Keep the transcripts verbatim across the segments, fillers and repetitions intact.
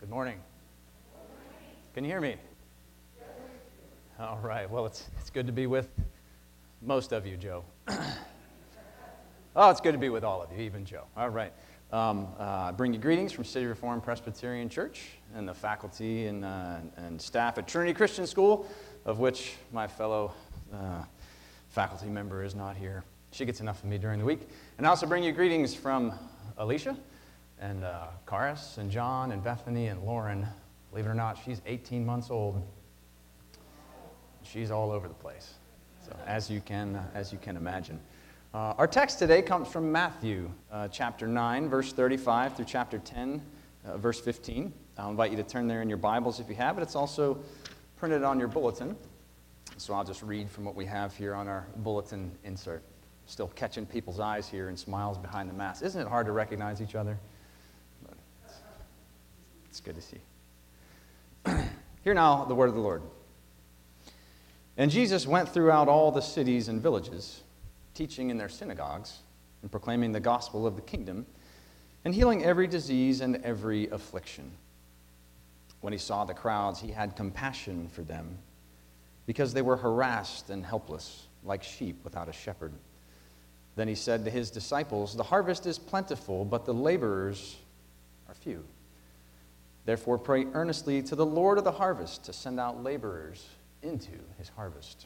Good morning. Can you hear me? All right. Well, it's it's good to be with most of you, Joe. Oh, it's good to be with all of you, even Joe. All right. Um, uh, I bring you greetings from City Reformed Presbyterian Church and the faculty and, uh, and staff at Trinity Christian School, of which my fellow uh, faculty member is not here. She gets enough of me during the week. And I also bring you greetings from Alicia and uh, Karis and John and Bethany and Lauren. Believe it or not, she's eighteen months old. She's all over the place, so as you can uh, as you can imagine. Uh, our text today comes from Matthew uh, chapter nine, verse thirty-five through chapter ten, uh, verse fifteen. I'll invite you to turn there in your Bibles if you have it. It's also printed on your bulletin, so I'll just read from what we have here on our bulletin insert. Still catching people's eyes here and smiles behind the mask. Isn't it hard to recognize each other? But it's, it's good to see. Hear now the word of the Lord. And Jesus went throughout all the cities and villages, teaching in their synagogues and proclaiming the gospel of the kingdom and healing every disease and every affliction. When he saw the crowds, he had compassion for them because they were harassed and helpless, like sheep without a shepherd. Then he said to his disciples, "The harvest is plentiful, but the laborers are few. Therefore pray earnestly to the Lord of the harvest to send out laborers into his harvest."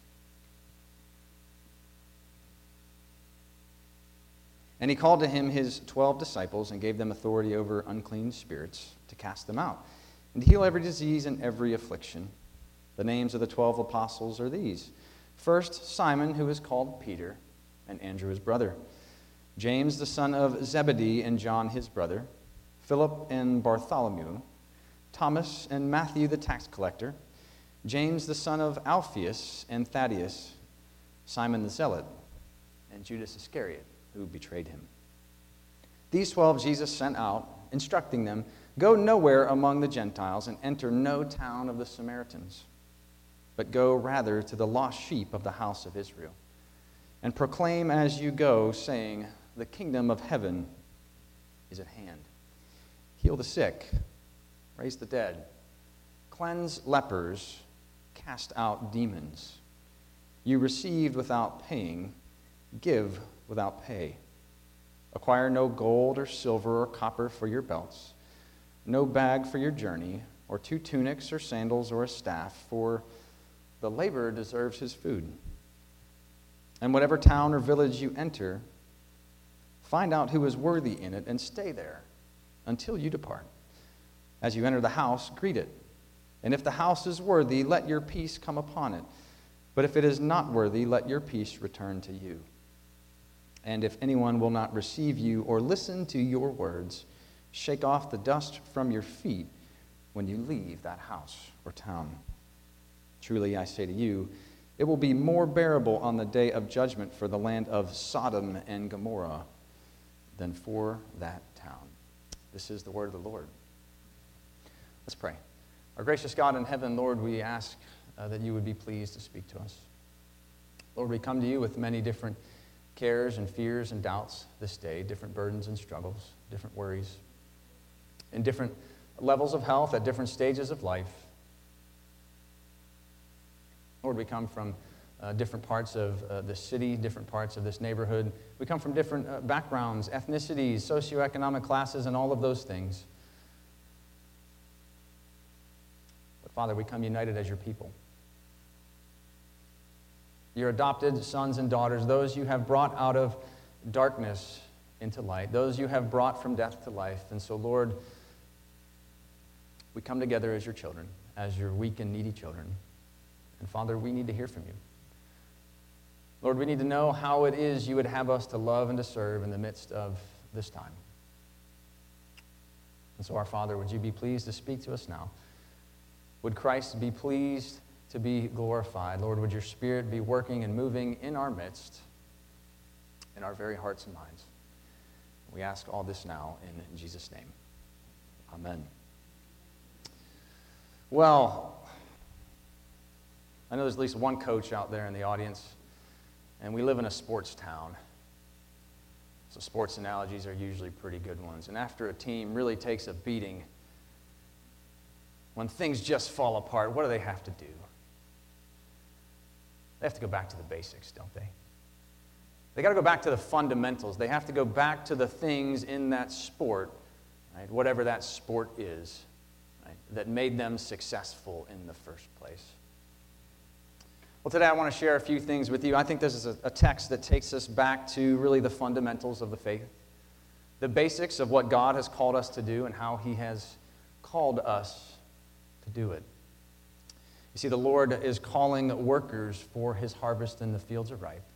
And he called to him his twelve disciples and gave them authority over unclean spirits to cast them out and to heal every disease and every affliction. The names of the twelve apostles are these. First, Simon, who is called Peter, and Andrew his brother. James, the son of Zebedee, and John his brother. Philip and Bartholomew. Thomas and Matthew the tax collector. James, the son of Alphaeus, and Thaddeus. Simon the zealot, and Judas Iscariot, who betrayed him. These twelve Jesus sent out, instructing them, "Go nowhere among the Gentiles and enter no town of the Samaritans, but go rather to the lost sheep of the house of Israel. And proclaim as you go, saying, the kingdom of heaven is at hand. Heal the sick, raise the dead, cleanse lepers, cast out demons. You received without paying, give without pay. Acquire no gold or silver or copper for your belts, no bag for your journey, or two tunics or sandals or a staff, for the laborer deserves his food. And whatever town or village you enter, find out who is worthy in it and stay there until you depart. As you enter the house, greet it. And if the house is worthy, let your peace come upon it. But if it is not worthy, let your peace return to you. And if anyone will not receive you or listen to your words, shake off the dust from your feet when you leave that house or town. Truly, I say to you, it will be more bearable on the day of judgment for the land of Sodom and Gomorrah than for that town." This is the word of the Lord. Let's pray. Our gracious God in heaven, Lord, we ask uh, that you would be pleased to speak to us. Lord, we come to you with many different cares and fears and doubts this day, different burdens and struggles, different worries, in different levels of health at different stages of life. Lord, we come from uh, different parts of uh, the city, different parts of this neighborhood. We come from different uh, backgrounds, ethnicities, socioeconomic classes, and all of those things. But Father, we come united as your people. Your adopted sons and daughters, those you have brought out of darkness into light, those you have brought from death to life. And so, Lord, we come together as your children, as your weak and needy children. And Father, we need to hear from you. Lord, we need to know how it is you would have us to love and to serve in the midst of this time. And so, our Father, would you be pleased to speak to us now? Would Christ be pleased to be glorified? Lord, would your Spirit be working and moving in our midst, in our very hearts and minds? We ask all this now in Jesus' name. Amen. Well, I know there's at least one coach out there in the audience, and we live in a sports town. So sports analogies are usually pretty good ones. And after a team really takes a beating, when things just fall apart, what do they have to do? They have to go back to the basics, don't they? They got to go back to the fundamentals. They have to go back to the things in that sport, right? Whatever that sport is, right, that made them successful in the first place. Well, today I want to share a few things with you. I think this is a, a text that takes us back to really the fundamentals of the faith, the basics of what God has called us to do and how He has called us to do it. You see, the Lord is calling workers for His harvest, and the fields are ripe.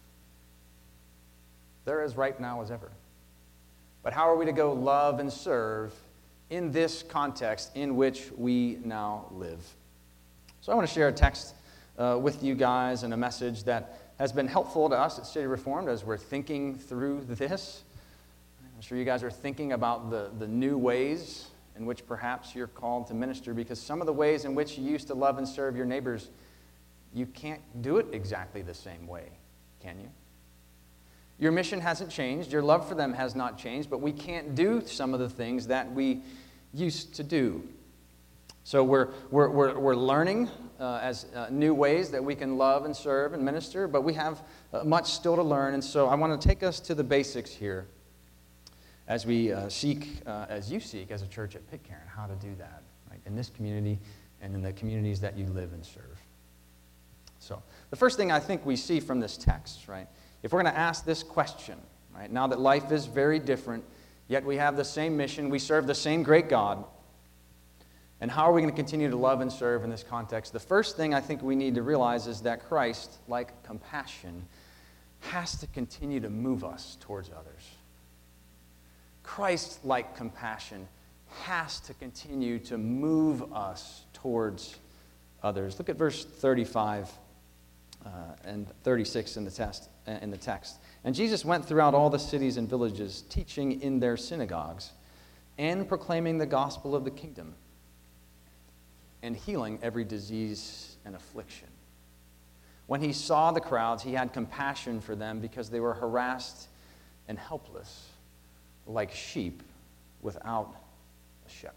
They're as ripe now as ever. But how are we to go love and serve in this context in which we now live? So I want to share a text uh, with you guys and a message that has been helpful to us at City Reformed as we're thinking through this. I'm sure you guys are thinking about the, the new ways in which perhaps you're called to minister, because some of the ways in which you used to love and serve your neighbors, you can't do it exactly the same way, can you? Your mission hasn't changed. Your love for them has not changed, but we can't do some of the things that we used to do. So we're, we're, we're, we're learning uh, as uh, new ways that we can love and serve and minister, but we have uh, much still to learn. And so I want to take us to the basics here as we uh, seek, uh, as you seek as a church at Pitcairn, how to do that, right, in this community and in the communities that you live and serve. So the first thing I think we see from this text, right, if we're going to ask this question, right, now that life is very different, yet we have the same mission, we serve the same great God, and how are we going to continue to love and serve in this context? The first thing I think we need to realize is that Christ, like compassion, has to continue to move us towards others. Christ, like compassion, has to continue to move us towards others. Look at verse thirty-five uh, and thirty-six in the text. In the text. And Jesus went throughout all the cities and villages, teaching in their synagogues and proclaiming the gospel of the kingdom and healing every disease and affliction. When he saw the crowds, he had compassion for them because they were harassed and helpless, like sheep without a shepherd.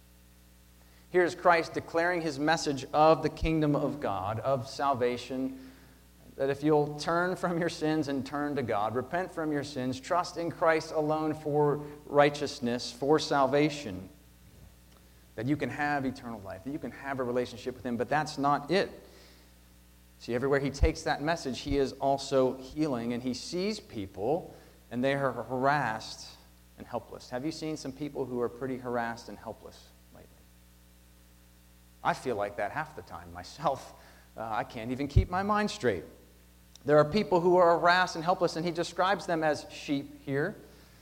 Here's Christ declaring his message of the kingdom of God, of salvation, that if you'll turn from your sins and turn to God, repent from your sins, trust in Christ alone for righteousness, for salvation, that you can have eternal life, that you can have a relationship with him. But that's not it. See, everywhere he takes that message, he is also healing, and he sees people, and they are harassed and helpless. Have you seen some people who are pretty harassed and helpless lately? I feel like that half the time myself. Uh, I can't even keep my mind straight. There are people who are harassed and helpless, and he describes them as sheep here.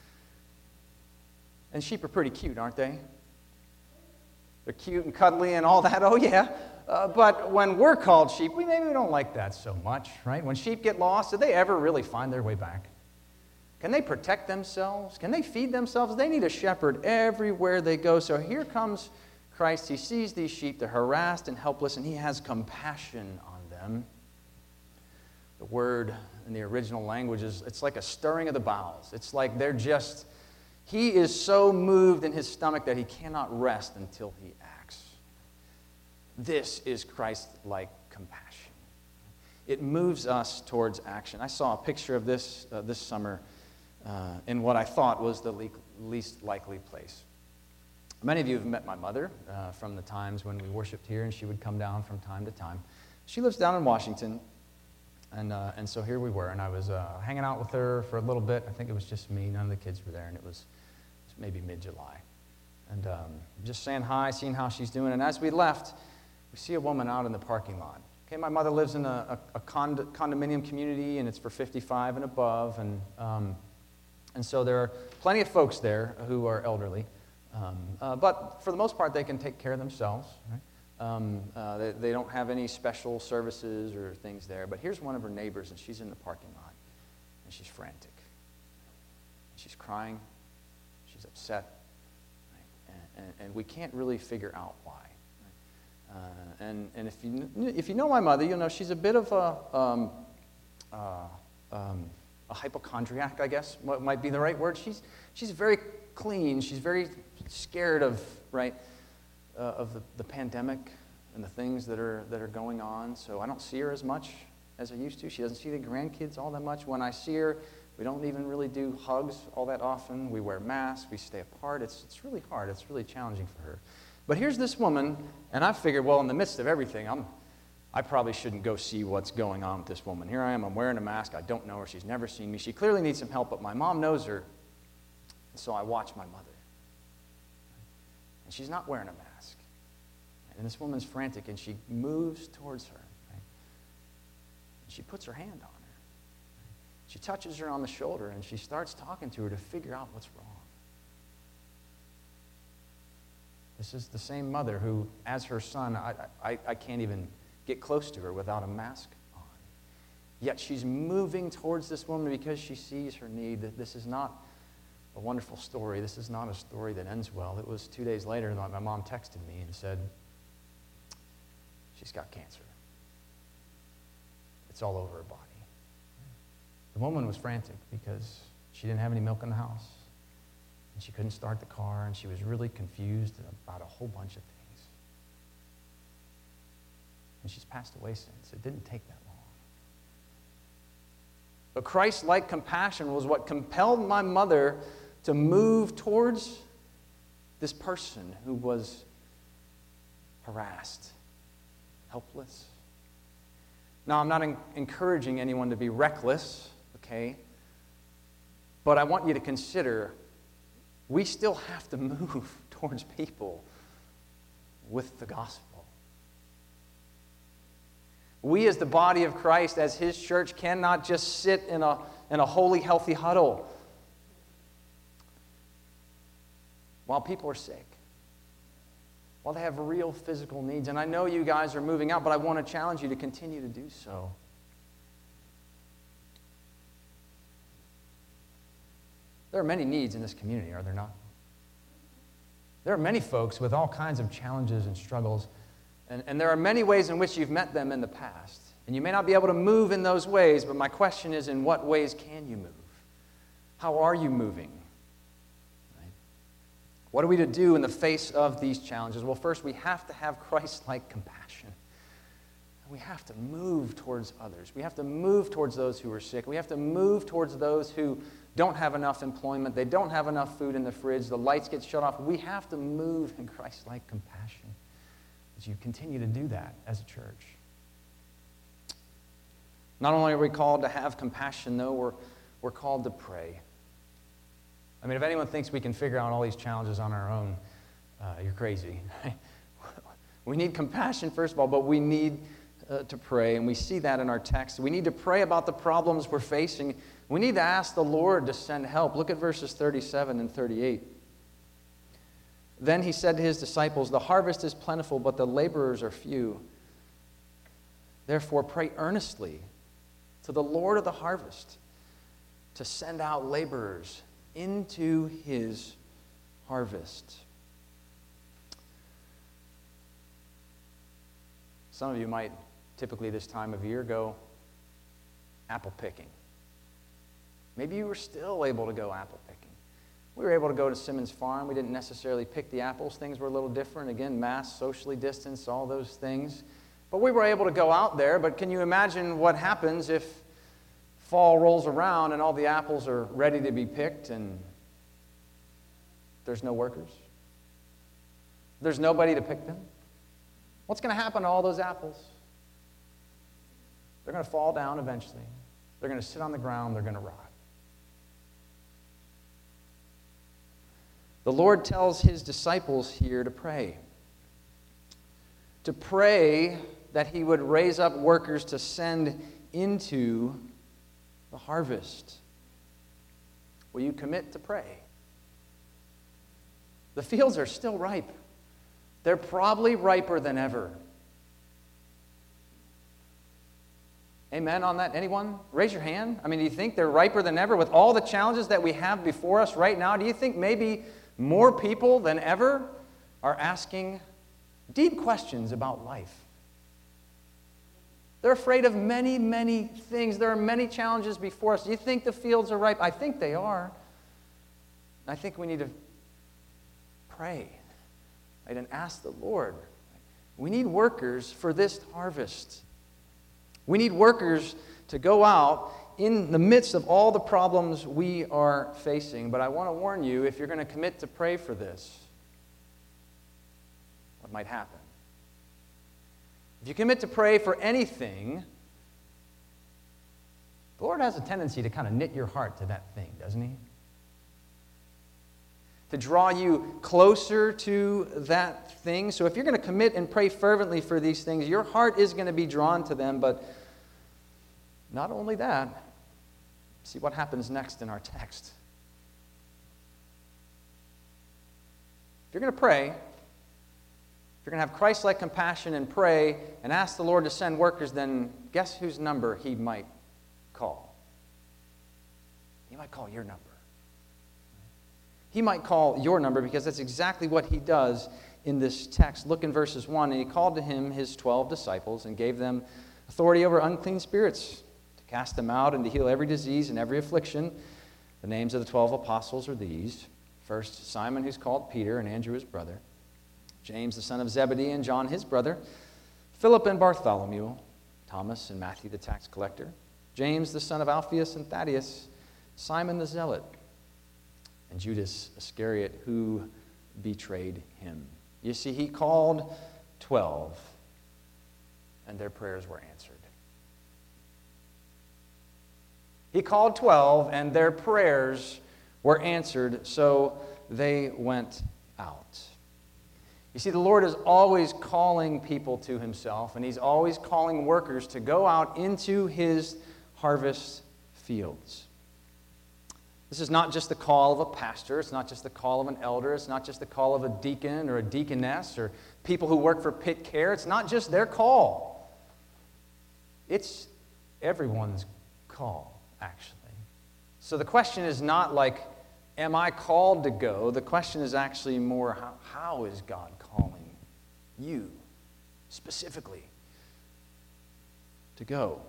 And sheep are pretty cute, aren't they? They're cute and cuddly and all that, oh yeah. Uh, but when we're called sheep, we maybe we don't like that so much, right? When sheep get lost, do they ever really find their way back? Can they protect themselves? Can they feed themselves? They need a shepherd everywhere they go. So here comes Christ. He sees these sheep. They're harassed and helpless, and he has compassion on them. The word in the original language is, it's like a stirring of the bowels. It's like they're just, he is so moved in his stomach that he cannot rest until he acts. This is Christ-like compassion. It moves us towards action. I saw a picture of this uh, this summer uh, in what I thought was the le- least likely place. Many of you have met my mother uh, from the times when we worshiped here, and she would come down from time to time. She lives down in Washington. And uh, and so here we were, and I was uh, hanging out with her for a little bit. I think it was just me. None of the kids were there, and it was, it was maybe mid-July. And um, just saying hi, seeing how she's doing. And as we left, we see a woman out in the parking lot. Okay, my mother lives in a, a, a cond- condominium community, and it's for fifty-five and above. And, um, and so there are plenty of folks there who are elderly. Um, uh, but for the most part, they can take care of themselves, right? Um, uh, they, they don't have any special services or things there. But here's one of her neighbors, and she's in the parking lot, and she's frantic. She's crying. She's upset. Right? And, and, and we can't really figure out why. Right? Uh, and and if you if you know my mother, you'll know she's a bit of a um, uh, um, a hypochondriac, I guess, what might be the right word. She's she's very clean. She's very scared of right. uh, of the, the pandemic and the things that are, that are going on, so I don't see her as much as I used to. She doesn't see the grandkids all that much. When I see her, we don't even really do hugs all that often. We wear masks. We stay apart. It's, it's really hard. It's really challenging for her. But here's this woman, and I figured, well, in the midst of everything, I'm, I probably shouldn't go see what's going on with this woman. Here I am. I'm wearing a mask. I don't know her. She's never seen me. She clearly needs some help, but my mom knows her, so I watch my mother. And she's not wearing a mask. And this woman's frantic, and she moves towards her. Right? And she puts her hand on her. She touches her on the shoulder, and she starts talking to her to figure out what's wrong. This is the same mother who, as her son, I, I, I can't even get close to her without a mask on. Yet she's moving towards this woman because she sees her need. That this is not a wonderful story. This is not a story that ends well. It was two days later that my mom texted me and said, she's got cancer. It's all over her body. The woman was frantic because she didn't have any milk in the house, and she couldn't start the car, and she was really confused about a whole bunch of things. And she's passed away since. It didn't take that long. But Christ-like compassion was what compelled my mother to move towards this person who was harassed, helpless. Now, I'm not en- encouraging anyone to be reckless, okay? But I want you to consider we still have to move towards people with the gospel. We as the body of Christ, as His church, cannot just sit in a, in a holy, healthy huddle while people are sick, while they have real physical needs. And I know you guys are moving out, but I want to challenge you to continue to do so. There are many needs in this community, are there not? There are many folks with all kinds of challenges and struggles, and, and there are many ways in which you've met them in the past. And you may not be able to move in those ways, but my question is, in what ways can you move? How are you moving? Right? What are we to do in the face of these challenges? Well, first, we have to have Christ-like compassion. We have to move towards others. We have to move towards those who are sick. We have to move towards those who don't have enough employment. They don't have enough food in the fridge. The lights get shut off. We have to move in Christ-like compassion as you continue to do that as a church. Not only are we called to have compassion, though, we're, we're called to pray. I mean, if anyone thinks we can figure out all these challenges on our own, uh, you're crazy. We need compassion, first of all, but we need uh, to pray, and we see that in our text. We need to pray about the problems we're facing. We need to ask the Lord to send help. Look at verses thirty-seven and thirty-eight. Then he said to his disciples, "The harvest is plentiful, but the laborers are few. Therefore, pray earnestly to the Lord of the harvest to send out laborers into his harvest." Some of you might typically this time of year go apple picking. Maybe you were still able to go apple picking. We were able to go to Simmons Farm. We didn't necessarily pick the apples. Things were a little different. Again, mask, socially distanced, all those things. But we were able to go out there. But can you imagine what happens if fall rolls around and all the apples are ready to be picked and there's no workers? There's nobody to pick them? What's going to happen to all those apples? They're going to fall down eventually. They're going to sit on the ground. They're going to rot. The Lord tells his disciples here to pray. To pray that he would raise up workers to send into the harvest. Will you commit to pray? The fields are still ripe. They're probably riper than ever. Amen on that? Anyone? Raise your hand. I mean, do you think they're riper than ever with all the challenges that we have before us right now? Do you think maybe more people than ever are asking deep questions about life? They're afraid of many, many things. There are many challenges before us. Do you think the fields are ripe? I think they are. I think we need to pray right, and ask the Lord. We need workers for this harvest. We need workers to go out in the midst of all the problems we are facing. But I want to warn you, if you're going to commit to pray for this, what might happen? If you commit to pray for anything, the Lord has a tendency to kind of knit your heart to that thing, doesn't He? To draw you closer to that thing. So if you're going to commit and pray fervently for these things, your heart is going to be drawn to them. But not only that, see what happens next in our text. If you're going to pray, if you're going to have Christ-like compassion and pray and ask the Lord to send workers, then guess whose number He might call? He might call your number. He might call your number because that's exactly what He does in this text. Look in verses one. And He called to Him His twelve disciples and gave them authority over unclean spirits to cast them out and to heal every disease and every affliction. The names of the twelve apostles are these. First, Simon, who's called Peter, and Andrew his brother. James, the son of Zebedee, and John his brother. Philip and Bartholomew. Thomas and Matthew the tax collector. James, the son of Alphaeus and Thaddeus. Simon the zealot. And Judas Iscariot, who betrayed Him. You see, He called twelve, and their prayers were answered. He called twelve, and their prayers were answered, so they went out. You see, the Lord is always calling people to Himself, and He's always calling workers to go out into His harvest fields. This is not just the call of a pastor. It's not just the call of an elder. It's not just the call of a deacon or a deaconess or people who work for Pit Care. It's not just their call. It's everyone's call, actually. So the question is not like, am I called to go? The question is actually more, how, how is God calling you specifically to go?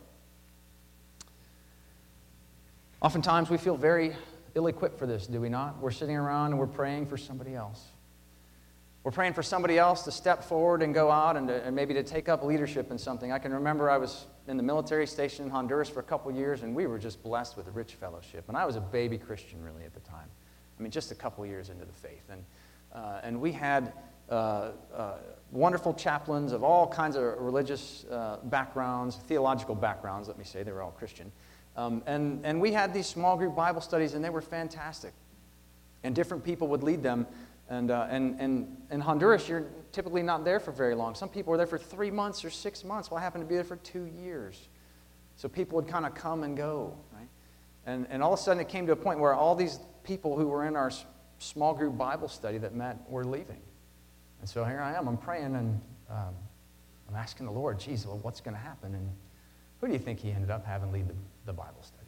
Oftentimes we feel very ill-equipped for this, do we not? We're sitting around and we're praying for somebody else. We're praying for somebody else to step forward and go out and, to, and maybe to take up leadership in something. I can remember I was in the military station in Honduras for a couple years, and we were just blessed with a rich fellowship. And I was a baby Christian, really, at the time. I mean, just a couple years into the faith. And, uh, and we had uh, uh, wonderful chaplains of all kinds of religious uh, backgrounds, theological backgrounds, let me say. They were all Christian. Um, and, and we had these small group Bible studies, and they were fantastic. And different people would lead them. And, uh, and, and in Honduras, you're typically not there for very long. Some people were there for three months or six months. Well, I happened to be there for two years. So people would kind of come and go, right? And, and all of a sudden, it came to a point where all these people who were in our small group Bible study that met were leaving. And so here I am. I'm praying, and um, I'm asking the Lord, geez, well, what's going to happen? And who do you think He ended up having lead the, the Bible study?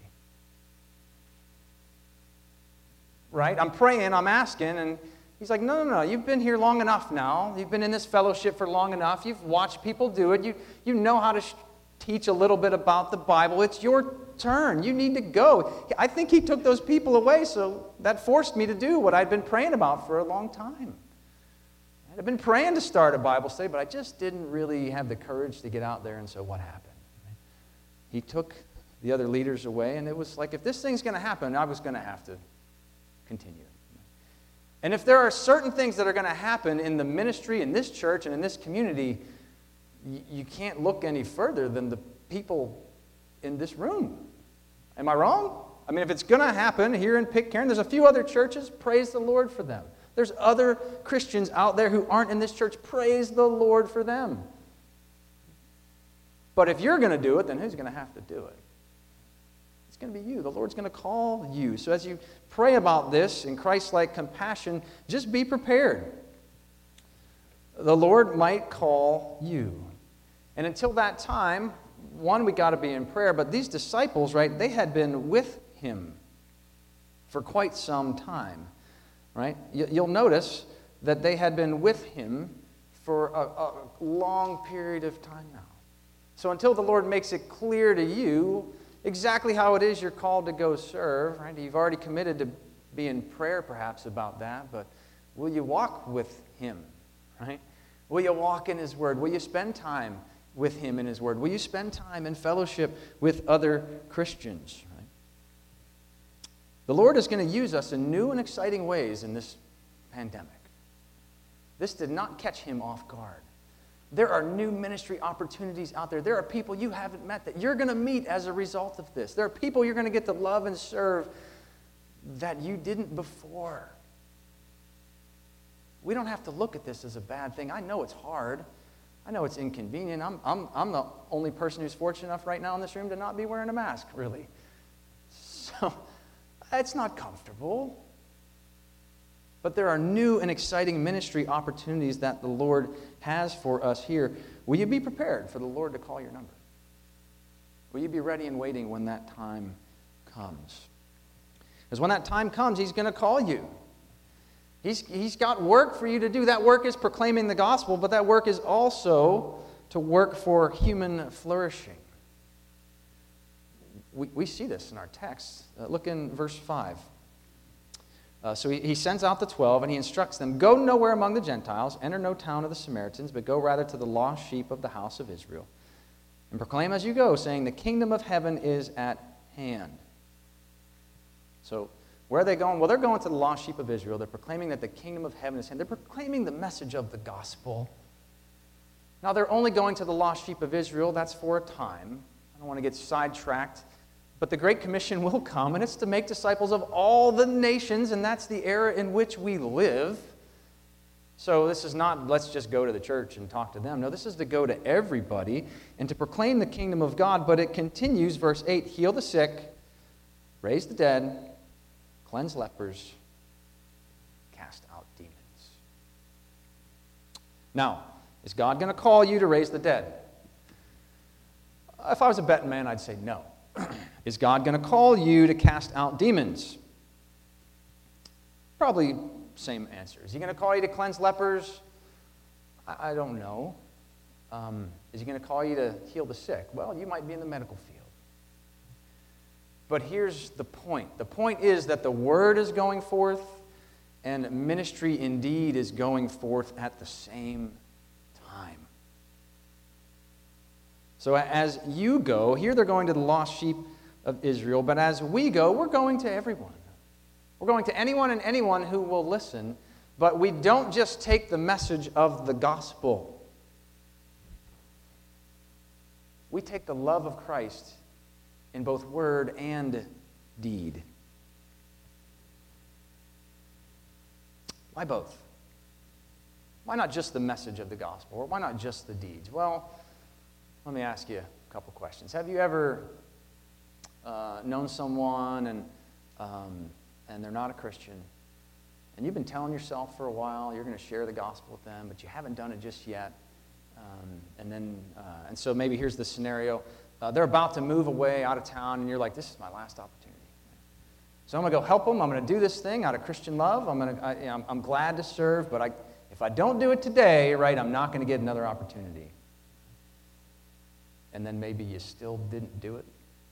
Right? I'm praying, I'm asking, and He's like, no, no, no, you've been here long enough now. You've been in this fellowship for long enough. You've watched people do it. You, you know how to sh- teach a little bit about the Bible. It's your turn. You need to go. I think He took those people away, so that forced me to do what I'd been praying about for a long time. I'd been praying to start a Bible study, but I just didn't really have the courage to get out there, and so what happened? He took the other leaders away, and it was like, if this thing's going to happen, I was going to have to continue. And if there are certain things that are going to happen in the ministry, in this church, and in this community, you, you can't look any further than the people in this room. Am I wrong? I mean, if it's going to happen here in Pitcairn, there's a few other churches, praise the Lord for them. There's other Christians out there who aren't in this church, praise the Lord for them. But if you're going to do it, then who's going to have to do it? It's going to be you. The Lord's going to call you. So as you pray about this in Christ-like compassion, just be prepared. The Lord might call you. And until that time, one, we got to be in prayer, but these disciples, right, they had been with Him for quite some time, right? You'll notice that they had been with Him for a, a long period of time now. So until the Lord makes it clear to you exactly how it is you're called to go serve, right? You've already committed to be in prayer perhaps about that, but will you walk with Him, right? Will you walk in His Word? Will you spend time with Him in His Word? Will you spend time in fellowship with other Christians? Right? The Lord is going to use us in new and exciting ways in this pandemic. This did not catch Him off guard. There are new ministry opportunities out there. There are people you haven't met that you're going to meet as a result of this. There are people you're going to get to love and serve that you didn't before. We don't have to look at this as a bad thing. I know it's hard. I know it's inconvenient. I'm, I'm, I'm the only person who's fortunate enough right now in this room to not be wearing a mask, really. So it's not comfortable. But there are new and exciting ministry opportunities that the Lord has for us here. Will you be prepared for the Lord to call your number? Will you be ready and waiting when that time comes? Because when that time comes, He's going to call you. He's, he's got work for you to do. That work is proclaiming the gospel, but that work is also to work for human flourishing. We, we see this in our text. Uh, look in verse five. Uh, so he, he sends out the twelve, and he instructs them, "Go nowhere among the Gentiles, enter no town of the Samaritans, but go rather to the lost sheep of the house of Israel. And proclaim as you go, saying, the kingdom of heaven is at hand." So, where are they going? Well, they're going to the lost sheep of Israel. They're proclaiming that the kingdom of heaven is at hand. They're proclaiming the message of the gospel. Now, they're only going to the lost sheep of Israel. That's for a time. I don't want to get sidetracked. But the Great Commission will come, and it's to make disciples of all the nations, and that's the era in which we live. So this is not, let's just go to the church and talk to them. No, this is to go to everybody and to proclaim the kingdom of God. But it continues, verse eight, heal the sick, raise the dead, cleanse lepers, cast out demons. Now, is God going to call you to raise the dead? If I was a betting man, I'd say no. Is God going to call you to cast out demons? Probably same answer. Is He going to call you to cleanse lepers? I, I don't know. Um, is He going to call you to heal the sick? Well, you might be in the medical field. But here's the point. The point is that the word is going forth, and ministry indeed is going forth at the same time. So as you go, here they're going to the lost sheep of Israel, but as we go, we're going to everyone. We're going to anyone and anyone who will listen, but we don't just take the message of the gospel. We take the love of Christ in both word and deed. Why both? Why not just the message of the gospel? Or why not just the deeds? Well, let me ask you a couple questions. Have you ever uh, known someone and um, and they're not a Christian, and you've been telling yourself for a while you're going to share the gospel with them, but you haven't done it just yet? Um, and then, uh, and so maybe here's the scenario. Uh, they're about to move away out of town, and you're like, this is my last opportunity. So I'm going to go help them. I'm going to do this thing out of Christian love. I'm going to, I, you know, I'm, I'm glad to serve, but I, if I don't do it today, right, I'm not going to get another opportunity. And then maybe you still didn't do it.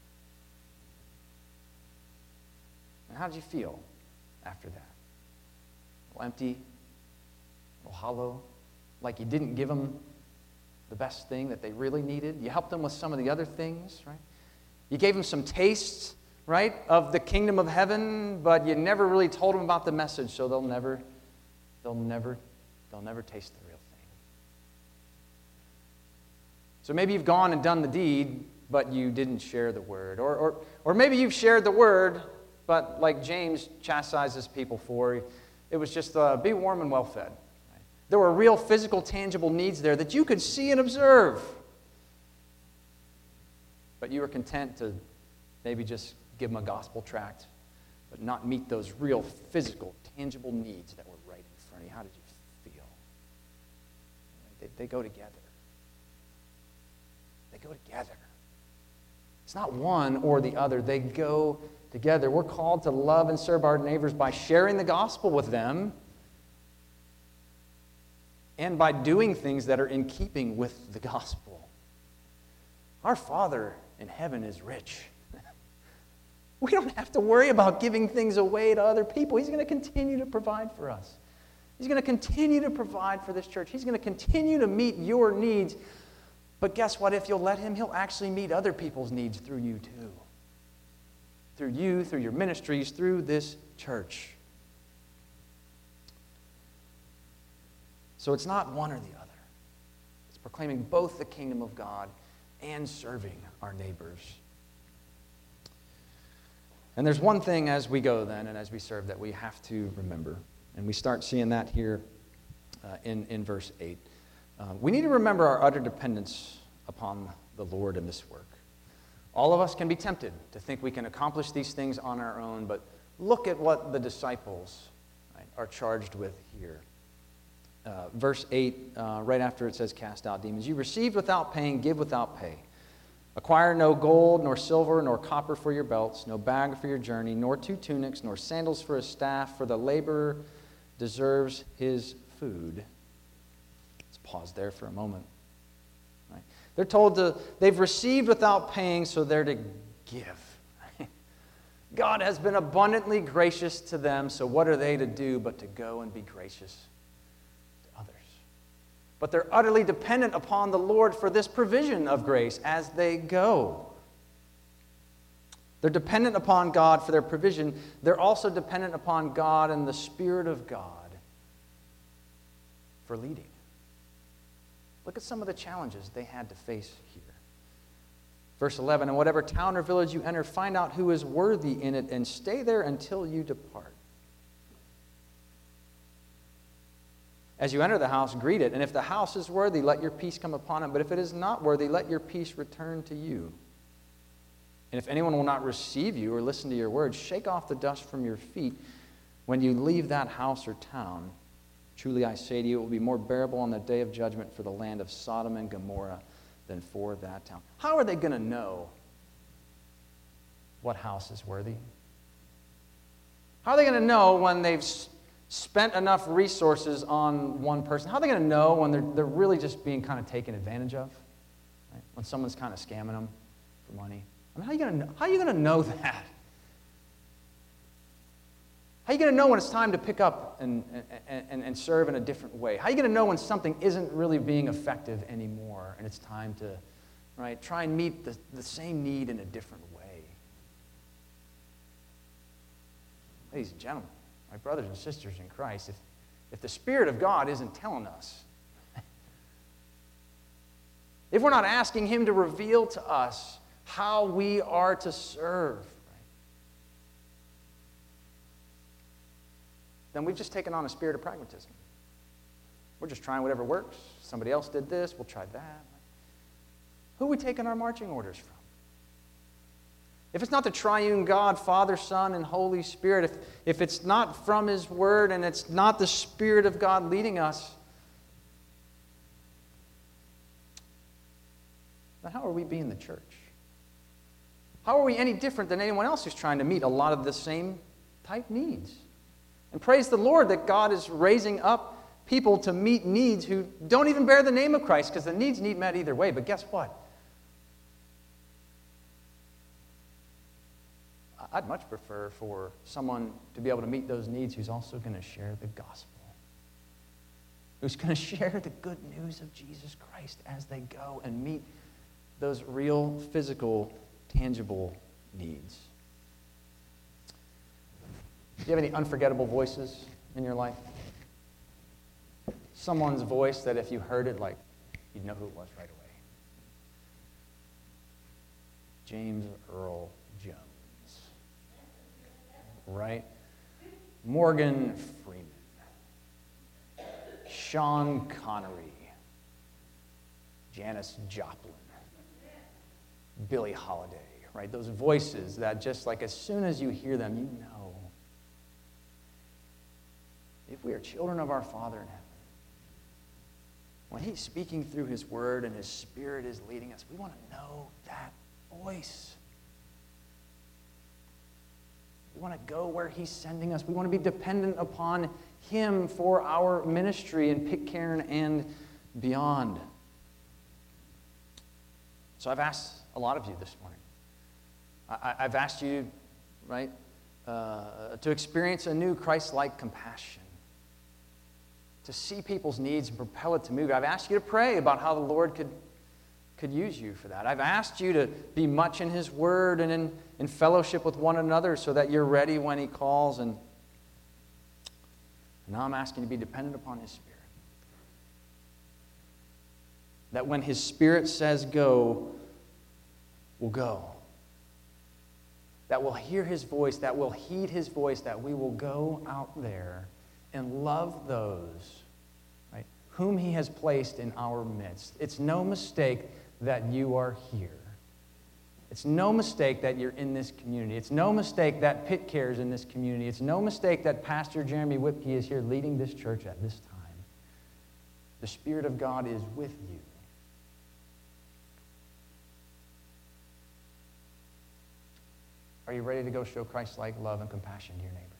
And how did you feel after that? A little empty, a little hollow, like you didn't give them the best thing that they really needed. You helped them with some of the other things, right? You gave them some tastes, right, of the kingdom of heaven, but you never really told them about the message, so they'll never, they'll never, they'll never taste the real thing. So maybe you've gone and done the deed, but you didn't share the word. Or, or, or maybe you've shared the word, but like James chastises people for, it was just uh, be warm and well fed. There were real physical, tangible needs there that you could see and observe. But you were content to maybe just give them a gospel tract, but not meet those real physical, tangible needs that were right in front of you. How did you feel? They, they go together. They go together. It's not one or the other. They go together. We're called to love and serve our neighbors by sharing the gospel with them, and by doing things that are in keeping with the gospel. Our Father in heaven is rich. We don't have to worry about giving things away to other people. He's going to continue to provide for us. He's going to continue to provide for this church. He's going to continue to meet your needs. But guess what? If you'll let him, he'll actually meet other people's needs through you too. Through you, through your ministries, through this church. So it's not one or the other. It's proclaiming both the kingdom of God and serving our neighbors. And there's one thing as we go then and as we serve that we have to remember. And we start seeing that here uh, in, in verse eight. Uh, we need to remember our utter dependence upon the Lord in this work. All of us can be tempted to think we can accomplish these things on our own, but look at what the disciples, right, are charged with here. Uh, verse eight, uh, right after it says, cast out demons. You received without paying, give without pay. Acquire no gold, nor silver, nor copper for your belts, no bag for your journey, nor two tunics, nor sandals for his staff, for the laborer deserves his food. Let's pause there for a moment. Right? They're told to, they've received without paying, so they're to give. God has been abundantly gracious to them, so what are they to do but to go and be gracious to others? But they're utterly dependent upon the Lord for this provision of grace as they go. They're dependent upon God for their provision. They're also dependent upon God and the Spirit of God for leading. Look at some of the challenges they had to face here. Verse eleven, in whatever town or village you enter, find out who is worthy in it and stay there until you depart. As you enter the house, greet it, and if the house is worthy, let your peace come upon it. But if it is not worthy, let your peace return to you. And if anyone will not receive you or listen to your words, shake off the dust from your feet when you leave that house or town. Truly I say to you, it will be more bearable on the day of judgment for the land of Sodom and Gomorrah than for that town. How are they going to know what house is worthy? How are they going to know when they've spent enough resources on one person? How are they going to know when they're, they're really just being kind of taken advantage of? Right? When someone's kind of scamming them for money? I mean, how are you going to know, how are you going to know that? How are you going to know when it's time to pick up and, and, and, and serve in a different way? How are you going to know when something isn't really being effective anymore and it's time to, right, try and meet the, the same need in a different way? Ladies and gentlemen, my brothers and sisters in Christ, if, if the Spirit of God isn't telling us, if we're not asking Him to reveal to us how we are to serve, right, then we've just taken on a spirit of pragmatism. We're just trying whatever works. Somebody else did this, we'll try that. Who are we taking our marching orders from? If it's not the triune God, Father, Son, and Holy Spirit, if, if it's not from His Word and it's not the Spirit of God leading us, then how are we being the church? How are we any different than anyone else who's trying to meet a lot of the same type needs? And praise the Lord that God is raising up people to meet needs who don't even bear the name of Christ, because the needs need met either way. But guess what? I'd much prefer for someone to be able to meet those needs who's also going to share the gospel, who's going to share the good news of Jesus Christ as they go and meet those real, physical, tangible needs. Do you have any unforgettable voices in your life? Someone's voice that if you heard it, like, you'd know who it was right away. James Earl Jones. Right? Morgan Freeman. Sean Connery. Janis Joplin. Billie Holiday. Right? Those voices that just like as soon as you hear them, you know. If we are children of our Father in heaven, when He's speaking through His Word and His Spirit is leading us, we want to know that voice. We want to go where He's sending us. We want to be dependent upon Him for our ministry in Pitcairn and beyond. So I've asked a lot of you this morning. I, I've asked you, right, uh, to experience a new Christ-like compassion to see people's needs and propel it to move. I've asked you to pray about how the Lord could, could use you for that. I've asked you to be much in His Word and in, in fellowship with one another so that you're ready when He calls. And now I'm asking you to be dependent upon His Spirit. That when His Spirit says go, we'll go. That we'll hear His voice, that we'll heed His voice, that we will go out there and love those, right, whom He has placed in our midst. It's no mistake that you are here. It's no mistake that you're in this community. It's no mistake that Pitt cares in this community. It's no mistake that Pastor Jeremy Whipke is here leading this church at this time. The Spirit of God is with you. Are you ready to go show Christ-like love and compassion to your neighbors?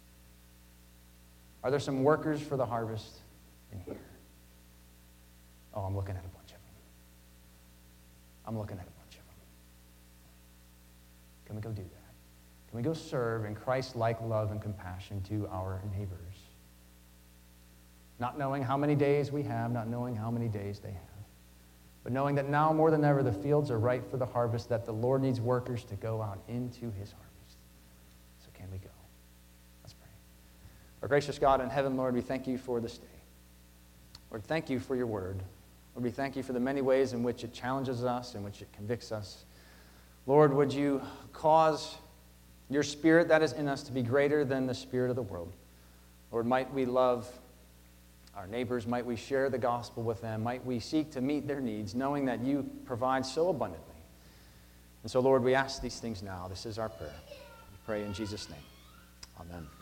Are there some workers for the harvest in here? Oh, I'm looking at a bunch of them. I'm looking at a bunch of them. Can we go do that? Can we go serve in Christ-like love and compassion to our neighbors? Not knowing how many days we have, not knowing how many days they have, but knowing that now more than ever the fields are ripe for the harvest, that the Lord needs workers to go out into His harvest. So can we go? Let's pray. Our gracious God in heaven, Lord, we thank You for this day. Lord, thank You for Your word. Lord, we thank You for the many ways in which it challenges us, in which it convicts us. Lord, would You cause Your Spirit that is in us to be greater than the spirit of the world. Lord, might we love our neighbors, might we share the gospel with them, might we seek to meet their needs, knowing that You provide so abundantly. And so, Lord, we ask these things now. This is our prayer. We pray in Jesus' name. Amen.